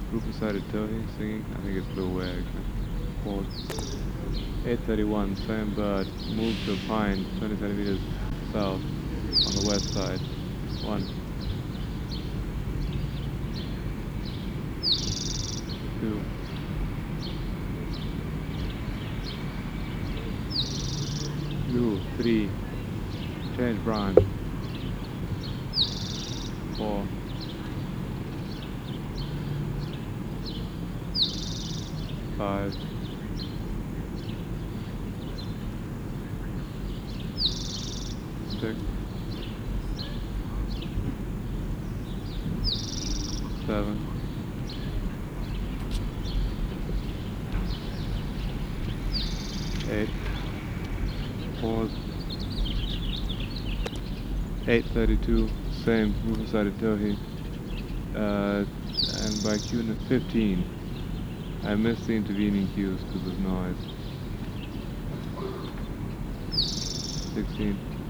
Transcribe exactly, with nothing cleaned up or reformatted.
Roof-sided Tohi singing. I think it flew away actually. Pause. eight thirty-one, same bird. Move to a pine twenty centimeters south on the west side. One. Two. Blue. Three. Change prime. Four. Five. Six. Seven. Eight. Pause. eight thirty-two, same, Roof-sided Tohi. Uh, and by Q fifteen, I missed the intervening cues because of noise. sixteen.